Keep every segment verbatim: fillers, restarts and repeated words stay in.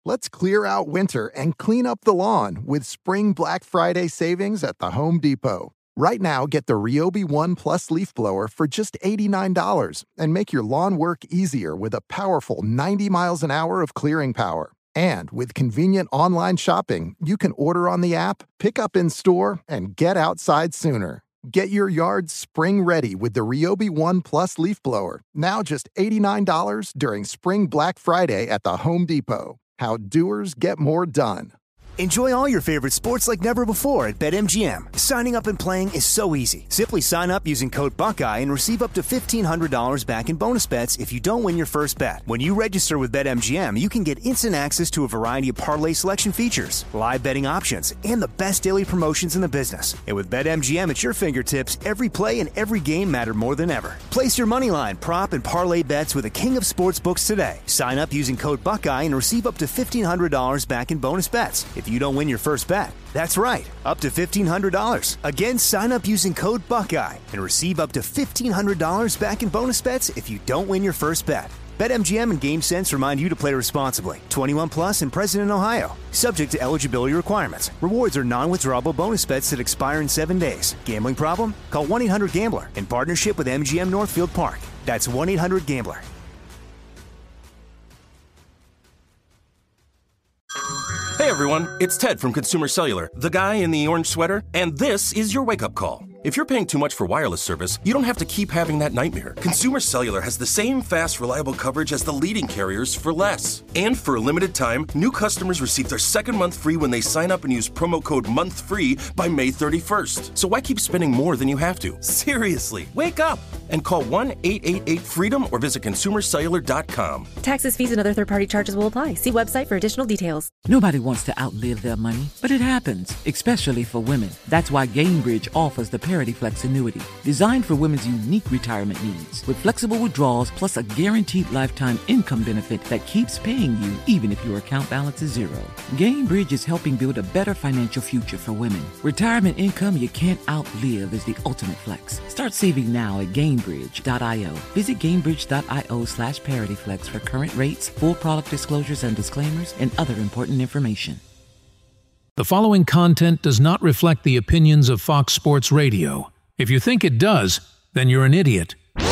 Let's clear out winter and clean up the lawn with Spring Black Friday savings at the Home Depot. Right now, get the Ryobi One Plus leaf blower for just eighty-nine dollars and make your lawn work easier with a powerful ninety miles an hour of clearing power. And with convenient online shopping, you can order on the app, pick up in store, and get outside sooner. Get your yard spring ready with the Ryobi One Plus leaf blower, now just eighty-nine dollars during Spring Black Friday at the Home Depot. How doers get more done. Enjoy all your favorite sports like never before at BetMGM. Signing up and playing is so easy. Simply sign up using code Buckeye and receive up to fifteen hundred dollars back in bonus bets if you don't win your first bet. When you register with BetMGM, you can get instant access to a variety of parlay selection features, live betting options, and the best daily promotions in the business. And with BetMGM at your fingertips, every play and every game matter more than ever. Place your moneyline, prop, and parlay bets with the king of sportsbooks today. Sign up using code Buckeye and receive up to fifteen hundred dollars back in bonus bets if you don't win your first bet. That's right, up to fifteen hundred dollars. Again, sign up using code Buckeye and receive up to fifteen hundred dollars back in bonus bets if you don't win your first bet. BetMGM and GameSense remind you to play responsibly. twenty-one plus and present in Ohio. Subject to eligibility requirements. Rewards are non-withdrawable bonus bets that expire in seven days. Gambling problem? Call one eight hundred gambler in partnership with M G M Northfield Park. That's one eight hundred gambler. Hey everyone, it's Ted from Consumer Cellular, the guy in the orange sweater, and this is your wake-up call. If you're paying too much for wireless service, you don't have to keep having that nightmare. Consumer Cellular has the same fast, reliable coverage as the leading carriers for less. And for a limited time, new customers receive their second month free when they sign up and use promo code MONTHFREE by May thirty-first. So why keep spending more than you have to? Seriously, wake up and call one eight eight eight FREEDOM or visit consumer cellular dot com. Taxes, fees, and other third-party charges will apply. See website for additional details. Nobody wants to outlive their money, but it happens, especially for women. That's why GameBridge offers the Parity Flex annuity, designed for women's unique retirement needs, with flexible withdrawals plus a guaranteed lifetime income benefit that keeps paying you even if your account balance is zero. GameBridge is helping build a better financial future for women. Retirement income you can't outlive is the ultimate flex. Start saving now at Gamebridge dot io. Visit Gamebridge dot io slash ParityFlex for current rates, full product disclosures and disclaimers, and other important information. The following content does not reflect the opinions of Fox Sports Radio. If you think it does, then you're an idiot. All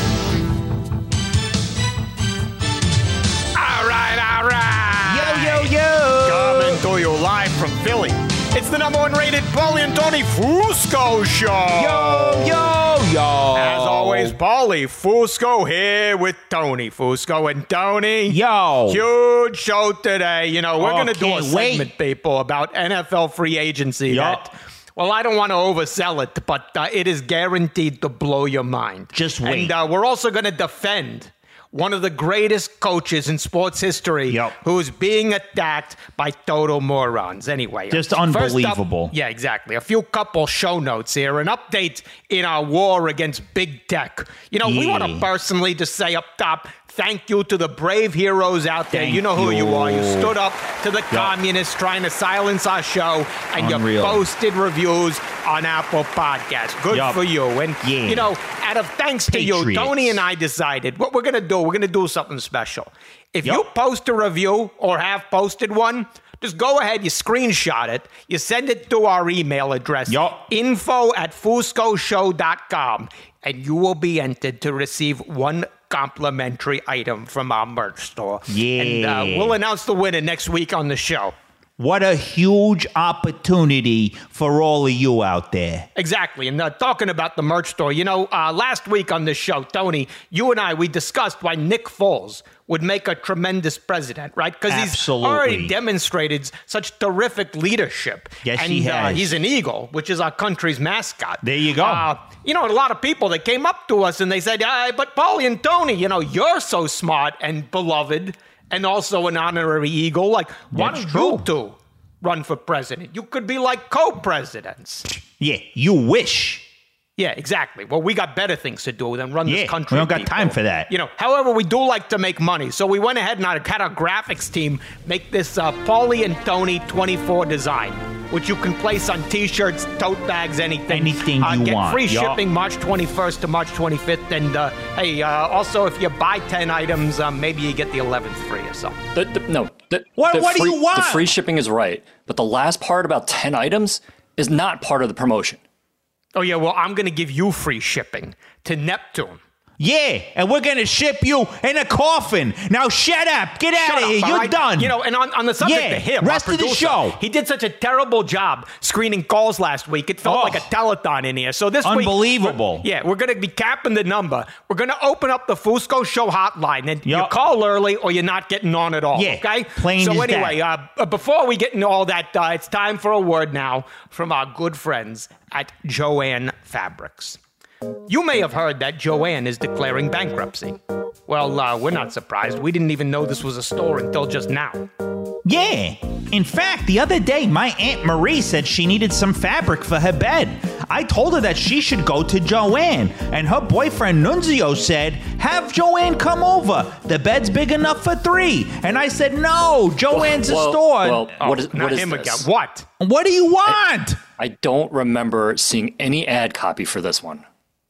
right, all right. Yo, yo, yo. Coming to you live from Philly. It's the number one rated Paulie and Tony Fusco show. Yo, yo, yo. As always, Paulie Fusco here with Tony Fusco. And Tony, yo, huge show today. You know, we're oh, going to do a segment, wait. people, about N F L free agency. Yo. That, well, I don't want to oversell it, but uh, it is guaranteed to blow your mind. Just wait. And uh, we're also going to defend one of the greatest coaches in sports history, yep. who is being attacked by total morons. Anyway, just first unbelievable. Up, yeah, exactly. A few couple show notes here. An update in our war against big tech. You know, yeah. we want to personally just say up top, thank you to the brave heroes out there. Thank you know who you. you are. You stood up to the yep. communists trying to silence our show, and Unreal. you posted reviews on Apple Podcasts. Good yep. for you. And, yeah. you know, out of thanks to Patriots. you, Tony and I decided what we're going to do. We're going to do something special. If yep. you post a review or have posted one, just go ahead, you screenshot it, you send it to our email address, yep. info at fusco show dot com, and you will be entered to receive one complimentary item from our merch store. Yeah. And uh, we'll announce the winner next week on the show. What a huge opportunity for all of you out there. Exactly. And uh, talking about the merch store, you know, uh, last week on this show, Tony, you and I, we discussed why Nick Foles would make a tremendous president, right? Because he's already demonstrated such terrific leadership. Yes, and, he has. Uh, he's an eagle, which is our country's mascot. There you go. Uh, you know, a lot of people that came up to us and they said, uh, but Paulie and Tony, you know, you're so smart and beloved and also an honorary eagle. Like, why That's don't true. you two run for president? You could be like co-presidents. Yeah, you wish. Yeah, exactly. Well, we got better things to do than run yeah, this country. we don't got people. time for that. You know, however, we do like to make money. So we went ahead and had our graphics team make this uh, Paulie and Tony twenty-four design, which you can place on T-shirts, tote bags, anything. Anything uh, you get want. Free Yup. shipping March twenty-first to March twenty-fifth. And, uh, hey, uh, also, if you buy ten items, uh, maybe you get the eleventh free or something. The, the, no, The, what the what free, do you want? The free shipping is right, but the last part about ten items is not part of the promotion. Oh, yeah, well, I'm going to give you free shipping to Neptune. Yeah, and we're going to ship you in a coffin. Now shut up. Get out Shut of up, here. You're right? done. You know, and on, on the subject yeah, of him, rest our of the producer, show. He did such a terrible job screening calls last week. It felt Oh. like a telethon in here. So this Unbelievable. week, we're, yeah, we're going to be capping the number. We're going to open up the Fusco Show hotline, and Yep. you call early or you're not getting on at all. Yeah, okay. plain so as anyway, that. uh, before we get into all that, uh, it's time for a word now from our good friends at Joann Fabrics. You may have heard that Joann is declaring bankruptcy. Well, uh, we're not surprised. We didn't even know this was a store until just now. Yeah. In fact, the other day, my Aunt Marie said she needed some fabric for her bed. I told her that she should go to Joann, and her boyfriend Nunzio said, have Joann come over. The bed's big enough for three. And I said, no, Joann's well, a store. Well, Oh, what is, not what is him this? again. What? What do you want? I don't remember seeing any ad copy for this one.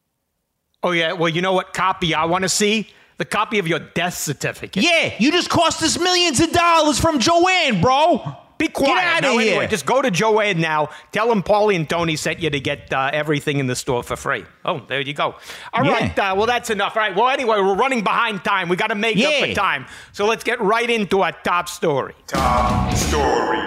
Oh, yeah. Well, you know what copy I want to see? The copy of your death certificate. Yeah, you just cost us millions of dollars from Joann, bro. Be quiet. Get out now, of here. Anyway, just go to Joann now. Tell them Paulie and Tony sent you to get uh, everything in the store for free. Oh, there you go. All Yeah. right. Uh, well, that's enough. All right. Well, anyway, we're running behind time. We got to make up Yeah. for time. So let's get right into our top story. Top story.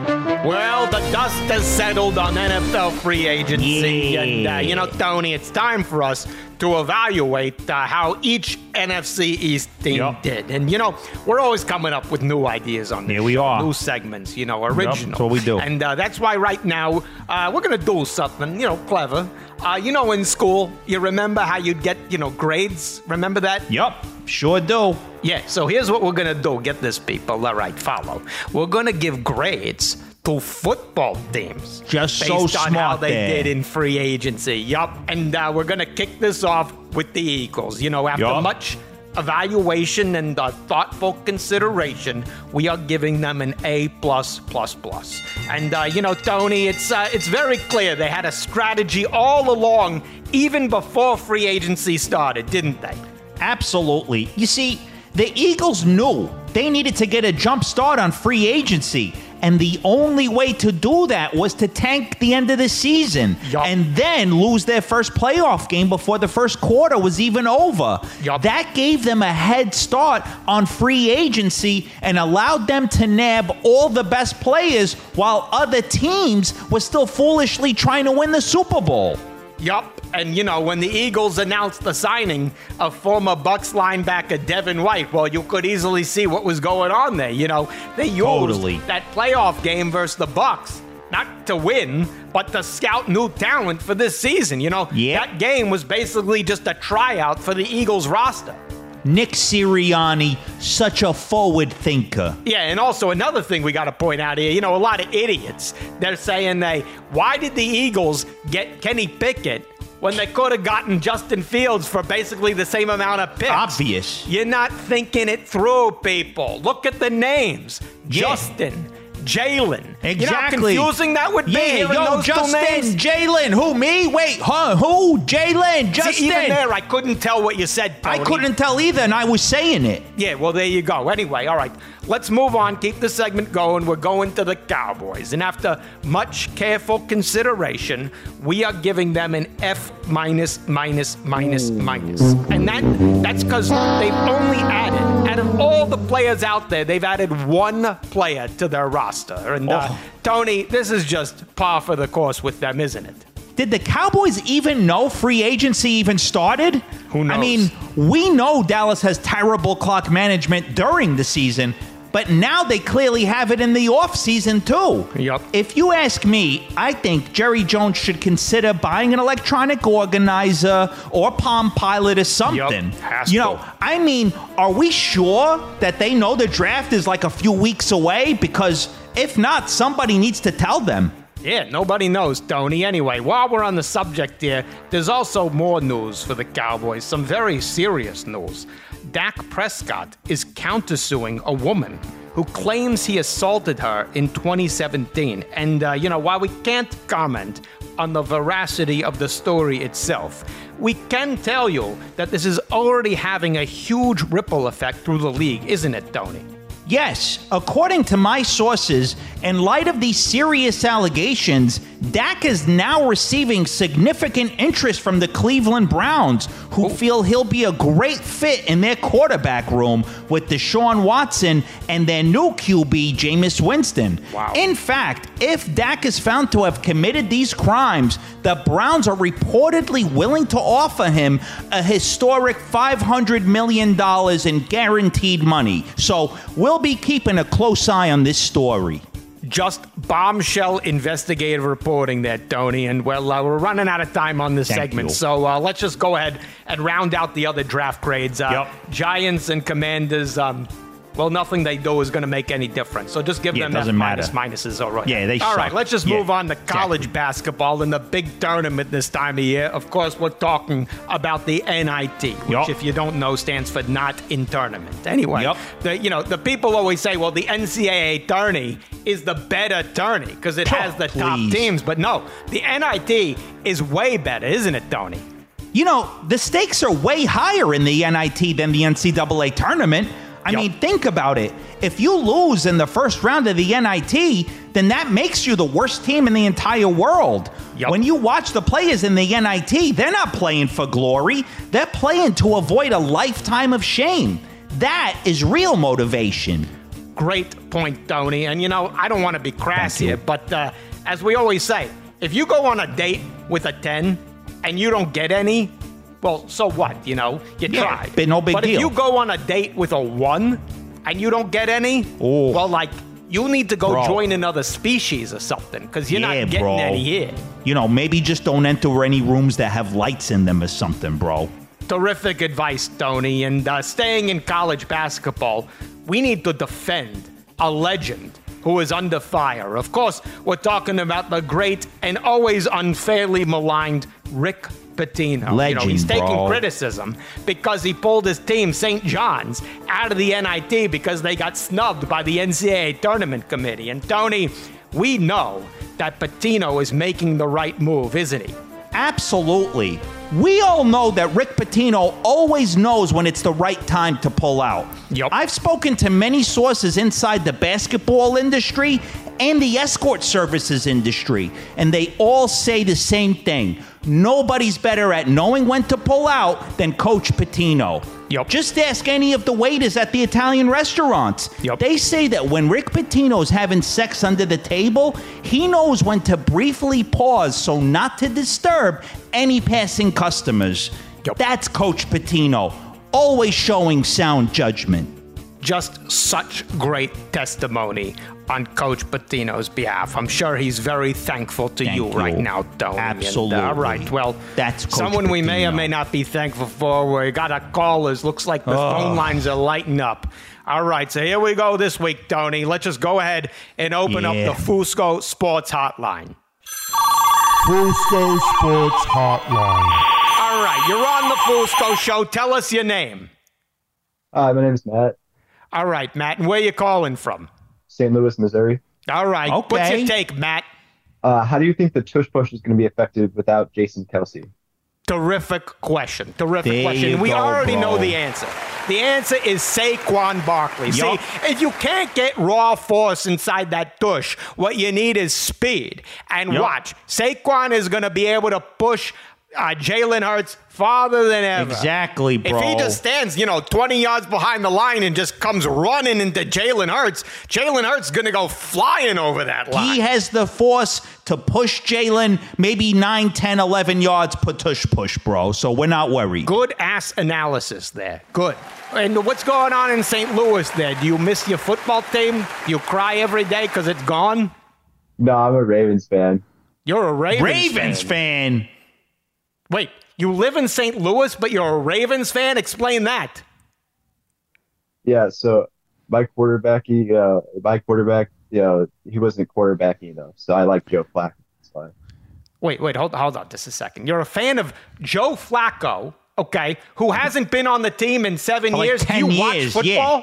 Well, the dust has settled on N F L free agency. Yeah. And, uh, you know, Tony, it's time for us to evaluate uh, how each N F C East team Yup. did. And, you know, we're always coming up with new ideas on this. Here we show, are. New segments, you know, original. that's what we do. And uh, that's why right now uh, we're going to do something, you know, clever. Uh, you know, in school, you remember how you'd get, you know, grades? Remember that? Yup, sure do. Yeah, so here's what we're going to do. Get this, people. All right, follow. We're going to give grades to football teams. Just based so on smart how they there. did in free agency. Yup. And uh, we're going to kick this off with the Eagles. You know, after Yup. much evaluation and uh, thoughtful consideration, we are giving them an A plus plus plus. And uh, you know, Tony, it's uh, it's very clear they had a strategy all along, even before free agency started, didn't they? Absolutely. You see, the Eagles knew they needed to get a jump start on free agency. And the only way to do that was to tank the end of the season Yup. and then lose their first playoff game before the first quarter was even over. Yup. That gave them a head start on free agency and allowed them to nab all the best players while other teams were still foolishly trying to win the Super Bowl. Yup. And, you know, when the Eagles announced the signing of former Bucs linebacker Devin White, well, you could easily see what was going on there. You know, they used Totally. that playoff game versus the Bucs not to win, but to scout new talent for this season. You know, Yep. that game was basically just a tryout for the Eagles roster. Nick Sirianni, such a forward thinker. Yeah, and also another thing we got to point out here, you know, a lot of idiots, they're saying they, why did the Eagles get Kenny Pickett when they could have gotten Justin Fields for basically the same amount of picks? Obvious. You're not thinking it through, people. Look at the names. Yeah. Justin, Jalen. Exactly. You know how confusing that would be Yeah, hearing yo, those two Justin, names? Jalen. Who, me? Wait, huh? Who? Jalen, Justin. See, even there, I couldn't tell what you said, Tony. I couldn't tell either, and I was saying it. Yeah, well, there you go. Anyway, all right. Let's move on. Keep the segment going. We're going to the Cowboys. And after much careful consideration, we are giving them an F minus, minus, minus, minus. And that that's because they've only added, out of all the players out there, they've added one player to their roster. And, uh, Oh. Tony, this is just par for the course with them, isn't it? Did the Cowboys even know free agency even started? Who knows? I mean, we know Dallas has terrible clock management during the season, but now they clearly have it in the offseason too. Yup. If you ask me, I think Jerry Jones should consider buying an electronic organizer or Palm Pilot or something. Yup, has you to. know, I mean, are we sure that they know the draft is like a few weeks away? Because if not, somebody needs to tell them. Yeah, nobody knows, Tony. Anyway, while we're on the subject here, there's also more news for the Cowboys, some very serious news. Dak Prescott is countersuing a woman who claims he assaulted her in twenty seventeen. And, uh, you know, while we can't comment on the veracity of the story itself, we can tell you that this is already having a huge ripple effect through the league, isn't it, Tony? Yes, according to my sources, in light of these serious allegations, Dak is now receiving significant interest from the Cleveland Browns, who feel he'll be a great fit in their quarterback room with Deshaun Watson and their new Q B, Jameis Winston. Wow. In fact, if Dak is found to have committed these crimes, the Browns are reportedly willing to offer him a historic five hundred million dollars in guaranteed money. So we'll be keeping a close eye on this story. Just bombshell investigative reporting there, Tony. And, well, uh, we're running out of time on this Thank segment. you. So uh, let's just go ahead and round out the other draft grades. Uh, Yep. Giants and Commanders, um, well, nothing they do is going to make any difference. So just give Yeah, them it that doesn't minus, matter. minuses. All right. Yeah, they All right, suck. let's just Yeah, move on to college exactly. basketball and the big tournament this time of year. Of course, we're talking about the N I T, which, Yep. if you don't know, stands for not in tournament. Anyway, Yep. the, you know, the people always say, well, the N C double A tourney is the better tourney because it has the top please. teams. But no, the N I T is way better, isn't it, Tony? You know, the stakes are way higher in the N I T than the N C double A tournament. I Yep. mean, think about it. If you lose in the first round of the N I T, then that makes you the worst team in the entire world. Yep. When you watch the players in the N I T, they're not playing for glory. They're playing to avoid a lifetime of shame. That is real motivation. Great point, Tony. And, you know, I don't want to be crass Thank you. here, but uh, as we always say, if you go on a date with a ten and you don't get any, well, so what? You know, you Yeah, tried. but no big but deal. if you go on a date with a one and you don't get any, Oh. well, like, you need to go Bro. join another species or something because you're Yeah, not getting bro. any here. You know, maybe just don't enter any rooms that have lights in them or something, bro. Terrific advice, Tony. And uh, staying in college basketball, we need to defend a legend who is under fire. Of course, we're talking about the great and always unfairly maligned Rick Pitino. Legend, you know, he's taking bro. criticism because he pulled his team, Saint John's, out of the N I T because they got snubbed by the N C double A tournament committee. And Tony, we know that Pitino is making the right move, isn't he? Absolutely. We all know that Rick Pitino always knows when it's the right time to pull out. Yep. I've spoken to many sources inside the basketball industry and the escort services industry, and they all say the same thing. Nobody's better at knowing when to pull out than Coach Pitino. Yep. Just ask any of the waiters at the Italian restaurants. Yep. They say that when Rick Pitino's having sex under the table, he knows when to briefly pause so not to disturb any passing customers. Yep. That's Coach Pitino, always showing sound judgment. Just such great testimony on Coach Pitino's behalf. I'm sure he's very thankful to Thank you, you. right now, Tony. Absolutely. And, uh, all right, well, That's Coach someone we may or Pitino. may not be thankful for. We got a callers. Looks like the Oh. phone lines are lighting up. All right, so here we go this week, Tony. Let's just go ahead and open Yeah. up the Fusco Sports Hotline. Fusco Sports Hotline. All right, you're on the Fusco Show. Tell us your name. Hi, my name is Matt. All right, Matt, and where you calling from? Saint Louis, Missouri. All right, what's Okay. your take, Matt? Uh, how do you think the tush push is going to be effective without Jason Kelsey? Terrific question. Terrific There question. you We go, already bro. know the answer. The answer is Saquon Barkley. Yup. See, if you can't get raw force inside that tush, what you need is speed. And Yup. watch, Saquon is going to be able to push uh, Jalen Hurts farther than ever. Exactly, bro. If he just stands, you know, twenty yards behind the line and just comes running into Jalen Hurts, Jalen Hurts is going to go flying over that line. He has the force to push Jalen maybe nine, ten, eleven yards push push, bro. So we're not worried. Good ass analysis there. Good. And what's going on in Saint Louis there? Do you miss your football team? Do you cry every day because it's gone? No, I'm a Ravens fan. You're a Ravens, Ravens fan. fan. Wait, you live in Saint Louis, but you're a Ravens fan? Explain that. Yeah, so my quarterback, he, uh, my quarterback, you know, he wasn't quarterbacking enough, so I like Joe Flacco. That's fine. Wait, wait, hold, hold on just a second. You're a fan of Joe Flacco, okay, who hasn't been on the team in seven For like years. ten Do you watch years, football?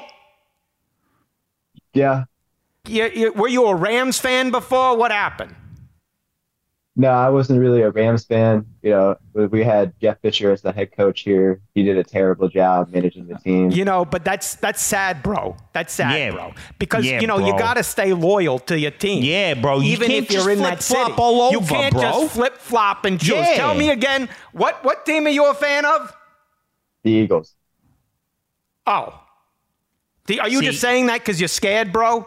Yeah, You, you, were you a Rams fan before? What happened? No, I wasn't really a Rams fan. You know, we had Jeff Fisher as the head coach here. He did a terrible job managing the team. You know, but that's that's sad, bro. That's sad, yeah. bro. Because yeah, you know bro. you got to stay loyal to your team. Yeah, bro. You Even can't if you're just in flip that city, flop all over, you can't bro. just flip flop and choose. Yeah. Tell me again, what what team are you a fan of? The Eagles. Oh, the, are you See, just saying that because you're scared, bro?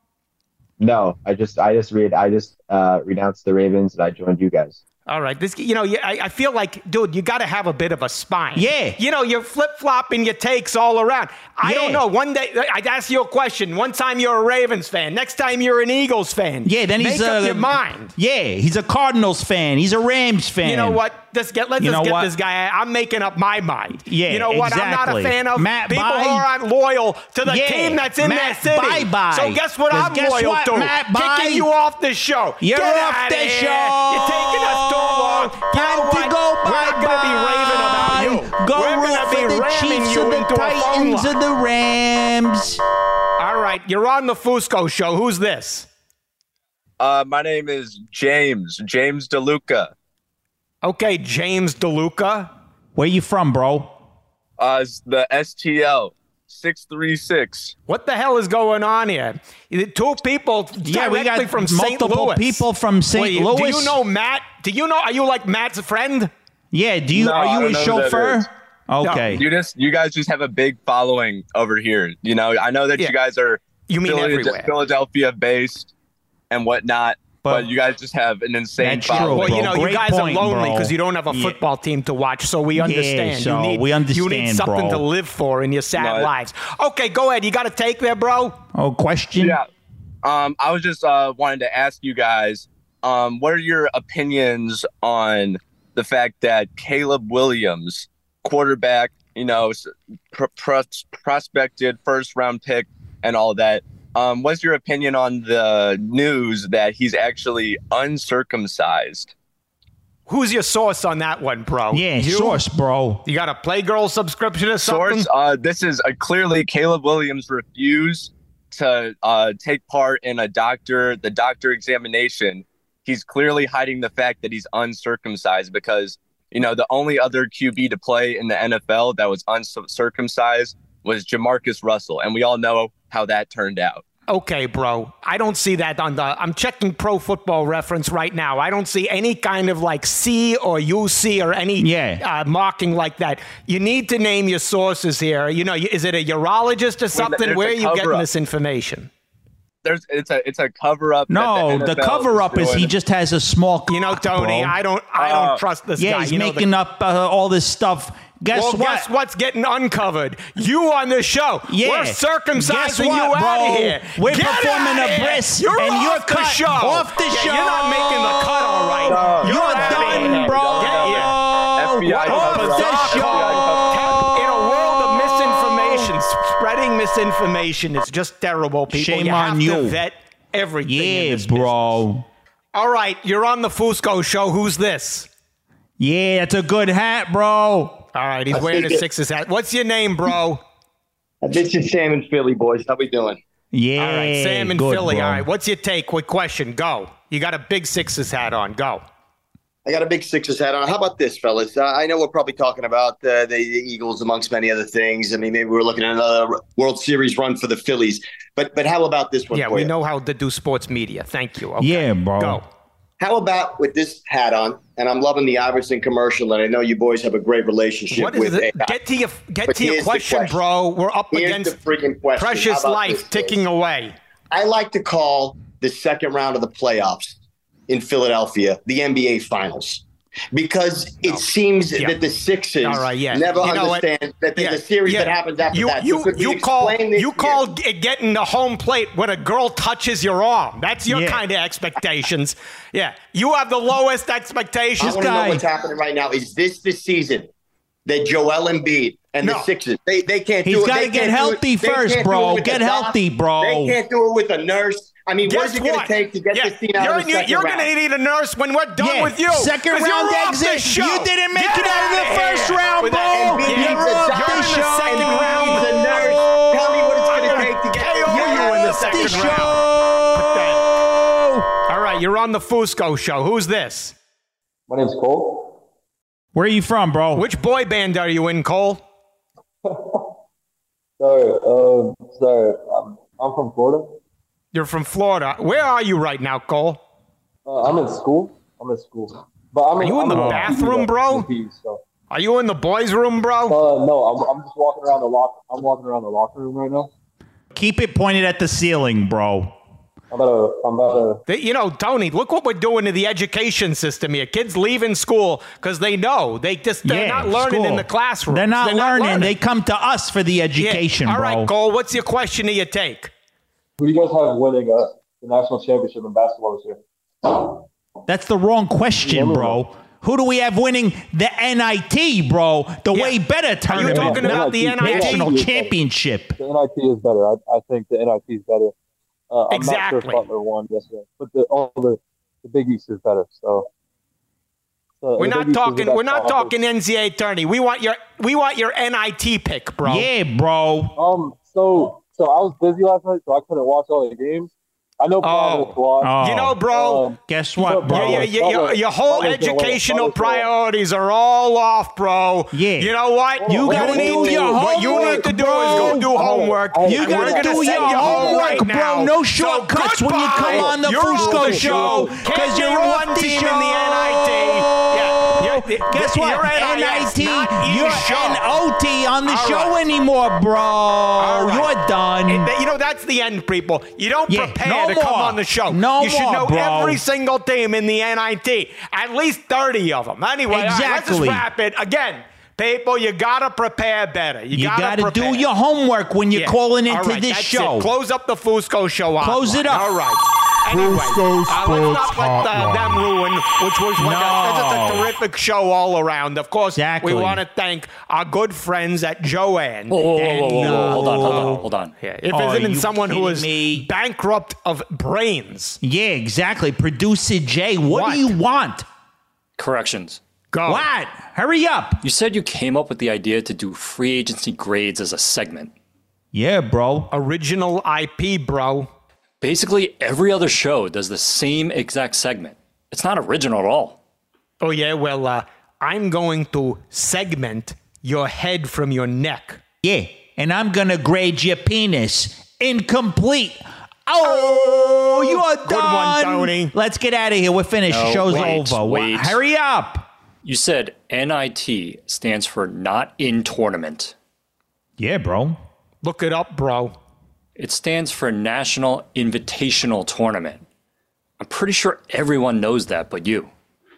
No, I just I just read I just uh, renounced the Ravens and I joined you guys. All right, this you know, I, I feel like, dude, you got to have a bit of a spine. Yeah, you know, you're flip flopping your takes all around. I yeah. don't know. One day, I'd ask you a question. One time you're a Ravens fan. Next time you're an Eagles fan. Yeah, then Make he's up a, your mind. Yeah, he's a Cardinals fan. He's a Rams fan. You know what? Let's get let's You just know get what? this guy. I'm making up my mind. Yeah, you know what? exactly. I'm not a fan of Matt, people bye. who aren't loyal to the Yeah, team that's in Matt, their city. bye bye. So guess what? 'Cause I'm guess loyal what, to Matt, bye. kicking you off the show. You're Get off outta the here. show. You're taking us too long. You Time know to what? go We're not going to be raving about you. Go We're root going to be for the ramming Chiefs you and the into a phone Titans line. and the Rams. All right, you're on the Fusco show. Who's this? Uh, my name is James, James DeLuca. Okay, James DeLuca. Where you from, bro? Uh, it's the S T L six three six. What the hell is going on here? Two people Yeah, we directly got from Saint multiple Louis. people from Saint Wait, Louis. Do you know Matt? Do you know? Are you like Matt's friend? Yeah. Do you? No, are I you don't a know who that chauffeur? is. Okay. You just, you guys just have a big following over here. You know, I know that Yeah. you guys are You mean Philly- everywhere. Philadelphia based and whatnot, but, But- you guys just have an insane That's true, following. Well, you know, Great you guys point, are lonely bro. because you don't have a Yeah. football team to watch, so we understand. so you need, we You understand, need something bro. to live for in your sad No, it- lives. Okay, go ahead. You got a take there, bro? Oh, question. Yeah. Um, I was just uh, wanting to ask you guys, um, what are your opinions on the fact that Caleb Williams, quarterback, you know, s- pr- pr- prospected first round pick and all that, um, what's your opinion on the news that he's actually uncircumcised? Who's your source on that one, bro? Yeah, You? source, bro. You got a Playgirl subscription or something? Source, uh, this is uh, clearly Caleb Williams refused to uh, take part in a doctor, the doctor examination. He's clearly hiding the fact that he's uncircumcised because, you know, the only other Q B to play in the N F L that was uncircumcised was Jamarcus Russell. And we all know how that turned out. Okay, bro. I don't see that on the. I'm checking Pro Football Reference right now. I don't see any kind of like C or U C or any Yeah. uh, marking like that. You need to name your sources here. You know, is it a urologist or something? there's Where a are you getting cover-up. this information? There's it's a it's a cover up. No, the, cover up is he just has a small. You know, Tony, bro. I don't. I don't Uh, trust this Yeah, guy. he's You know, the- making up uh, all this stuff. Guess well, what? guess what's getting uncovered? You on this show. Yeah. We're Guess circumcising what, you bro? out of here. We're Get performing outta a here. bris, You're and off you're the cut show. off the Yeah, show. You're not making the cut, all right. No. You're You're outta done, here. bro. Get here. F B I What a off cover the bizarre up. call. show. In a world of misinformation, spreading misinformation is just terrible, people. Shame you on have you. to vet everything in Yeah, this bro. business. All right, you're on the Fusco show. Who's this? Yeah, that's a good hat, bro. All right, he's I wearing think a it- Sixers hat. What's your name, bro? This is Sam in Philly, boys. How we doing? Yeah, All right, Sam in good, Philly. bro. All right, what's your take? Quick question. Go. You got a big Sixers hat on. Go. I got a big Sixers hat on. How about this, fellas? Uh, I know we're probably talking about uh, the, the Eagles amongst many other things. I mean, maybe we're looking at another World Series run for the Phillies. But but how about this one? Yeah, for we you? know how to do sports media. Thank you. Okay. Yeah, bro. Go. How about with this hat on? And I'm loving the Iverson commercial, and I know you boys have a great relationship What is with it? A I. Get to your get But to your here's the question, question. bro. We're up Here's against the freaking question. How precious about life this, boys? ticking away. I like to call the second round of the playoffs in Philadelphia the N B A Finals. Because it seems Yeah. that the Sixers All right, yeah. never You know what? understand that there's Yeah, a series yeah. that happens after you, that. You, so could you we call explain this you here? call g- getting the home plate when a girl touches your arm. That's your Yeah. kind of expectations. Yeah, you have the lowest I expectations, want to know guy. what's happening right now. Is this the season that Joel Embiid and No. the Sixers they they can't He's do it? gotta They get can't do healthy it. They first, can't do bro. it with Get the doc. healthy, bro. They can't do it with a nurse. I mean, Guess what is it going what? to take to get Yeah, this team out you're, of the you- second You're round? going to need a nurse when we're done Yeah, with you. second 'Cause round you're off exit. the show. You didn't make Get it out of the outta first here. round, With bro. that N B A. You're Needs a off doc. You're in the the second show. round. Needs a nurse. Tell me what it's going to take to get K O this you team in out the of second the round. show. All right, you're on the Fusco show. Who's this? My name's Cole. Where are you from, bro? Which boy band are you in, Cole? sorry, um, sorry. I'm, I'm from Florida. You're from Florida. Where are you right now, Cole? Uh, I'm in school. I'm in school. But I'm are in, you in I'm the in bathroom, bro? P E, so. Are you in the boys' room, bro? Uh, no, I'm, I'm just walking around the locker. I'm walking around the locker room right now. Keep it pointed at the ceiling, bro. I'm about to, I'm about to... You know, Tony, look what we're doing to the education system here. Kids leaving school because they know. They just, they're yeah, not learning school. in the classroom. They're, not, they're learning. not learning. They come to us for the education, yeah. All bro. right, Cole, what's your question to your take? Who do you guys have winning uh, the national championship in basketball this year? That's the wrong question, bro. Who do we have winning the N I T, bro? The yeah. way better tournament. Are you talking about the N I T? National championship. The N I T is better. I, I think the N I T is better. Uh, I'm exactly. not sure if Butler won yesterday, but the, all the, the Big East is better. So uh, we're not talking. We're not talking N C double A tourney. We want your. We want your N I T pick, bro. Yeah, bro. Um. So so I was busy last night, so I couldn't watch all the games. I know Providence oh. lost. Oh. You know, bro. Um, guess what, bro? Yeah, yeah, yeah, your, your whole educational priorities are all off, bro. Yeah. You know what? You gotta do your homework. What you need to do bro. is go do homework. You gotta do your homework, bro. No shortcuts when you come on the Fusco show because you're one team in the N I T. Yeah. Guess what? N I T, you're N O T on the show anymore, bro. You're done. You know, that's the end, people. You don't Yeah, prepare no to more. come on the show. No you should more, know bro. every single team in the N I T. At least thirty of them. Anyway, all right, let's Exactly. just wrap it. Again, people, you got to prepare better. You, You got gotta to do your homework when you're Yeah. calling All into right, this that's show. It. Close up the Fusco show. Close hotline. it up. All right. Anyway, Fusco uh, let's not Sports let uh, them ruin, which was like a, No. a terrific show all around. Of course, Exactly. we want to thank our good friends at Joanne. Whoa, whoa, whoa, And, whoa, whoa, uh, hold on, hold on, hold on. Yeah, if Oh, isn't are it you someone who kidding is me? bankrupt of brains? Yeah, exactly. Producer Jay, what, What? do you want? Corrections. Go. What? Hurry up. You said you came up with the idea to do free agency grades as a segment. Yeah, bro. Original I P, bro. Basically, every other show does the same exact segment. It's not original at all. Oh, yeah, well, uh, I'm going to segment your head from your neck. Yeah, and I'm gonna grade your penis incomplete. Oh, you're Good done. one, Tony. Let's get out of here. We're finished. No, Show's wait, over. wait. Hurry up. You said N I T stands for not in tournament. Yeah, bro. Look it up, bro. It stands for National Invitational Tournament. I'm pretty sure everyone knows that but you.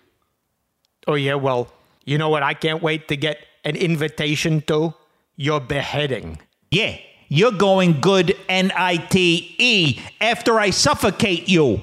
Oh, yeah, well, you know what I can't wait to get an invitation to? Your beheading. Yeah, you're going good N I T E after I suffocate you.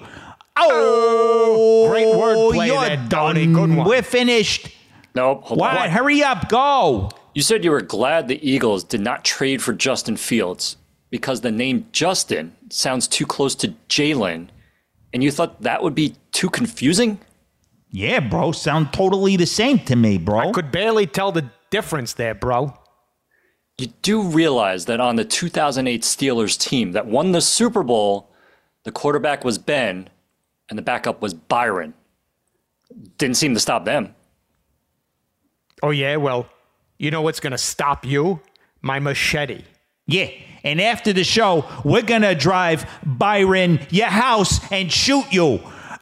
Oh, great wordplay you're there, done. Tony. Good one. We're finished. Nope. Hold What? on. Hurry up. Go. You said you were glad the Eagles did not trade for Justin Fields because the name Justin sounds too close to Jalen, and you thought that would be too confusing? Yeah, bro. Sound totally the same to me, bro. I could barely tell the difference there, bro. You do realize that on the two thousand eight Steelers team that won the Super Bowl, the quarterback was Ben and the backup was Byron. Didn't seem to stop them. Oh, yeah, well, you know what's going to stop you? My machete. Yeah, and after the show, we're gonna drive Byron your house and shoot you.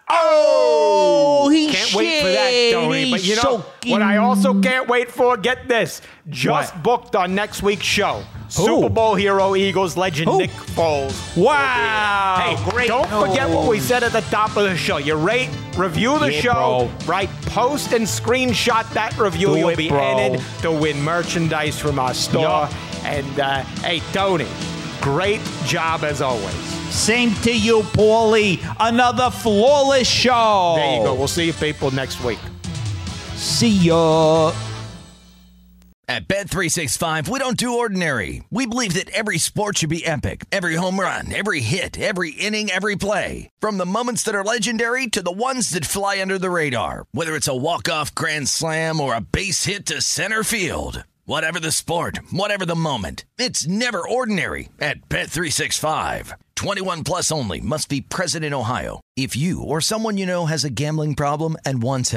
Oh, he Can't wait for that, Tony. But you know what I also can't wait for? Get this. Just What? booked on next week's show. Super Bowl hero Eagles legend Who? Nick Foles. Wow, Hey, great don't forget what we news. said at the top of the show. You rate, review the Yeah, show, bro. right? Post and screenshot that review. Do You'll it, be bro. entered to win merchandise from our store. Yup. And uh, hey, Tony, great job as always. Same to you, Paulie. Another flawless show. There you go. We'll see you people next week. See ya. At Bet three sixty-five, we don't do ordinary. We believe that every sport should be epic. Every home run, every hit, every inning, every play. From the moments that are legendary to the ones that fly under the radar. Whether it's a walk-off grand slam or a base hit to center field. Whatever the sport, whatever the moment. It's never ordinary at Bet three sixty-five. twenty-one plus only. Must be present in Ohio. If you or someone you know has a gambling problem and wants help,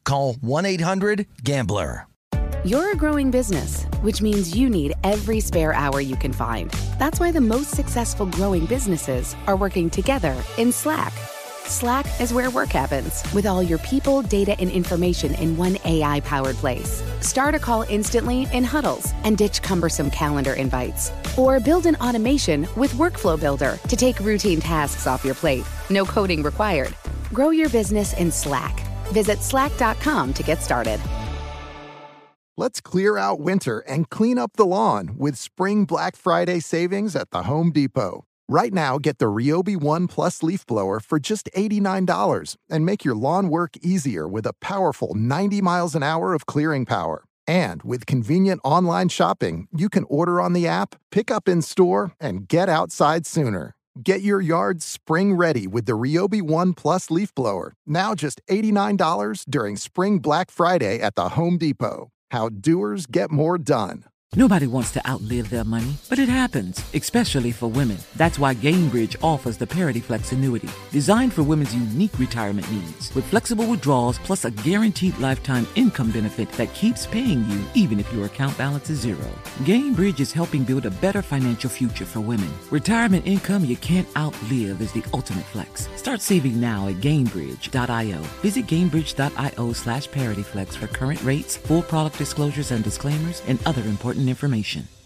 Call one eight hundred gambler. You're a growing business, which means you need every spare hour you can find. That's why the most successful growing businesses are working together in Slack. Slack is where work happens, with all your people, data, and information in one A I-powered place. Start a call instantly in huddles and ditch cumbersome calendar invites. Or build an automation with Workflow Builder to take routine tasks off your plate. No coding required. Grow your business in Slack. Visit slack dot com to get started. Let's clear out winter and clean up the lawn with Spring Black Friday savings at the Home Depot. Right now, get the Ryobi One Plus leaf blower for just eighty-nine dollars and make your lawn work easier with a powerful ninety miles an hour of clearing power. And with convenient online shopping, you can order on the app, pick up in store, and get outside sooner. Get your yard spring ready with the Ryobi One Plus leaf blower, now just eighty-nine dollars during Spring Black Friday at the Home Depot. How doers get more done. Nobody wants to outlive their money, but it happens, especially for women. That's why Gainbridge offers the Parity Flex annuity, designed for women's unique retirement needs. With flexible withdrawals plus a guaranteed lifetime income benefit that keeps paying you even if your account balance is zero. Gainbridge is helping build a better financial future for women. Retirement income you can't outlive is the ultimate flex. Start saving now at Gainbridge dot io. Visit Gainbridge dot io slash ParityFlex for current rates, full product disclosures and disclaimers, and other important information.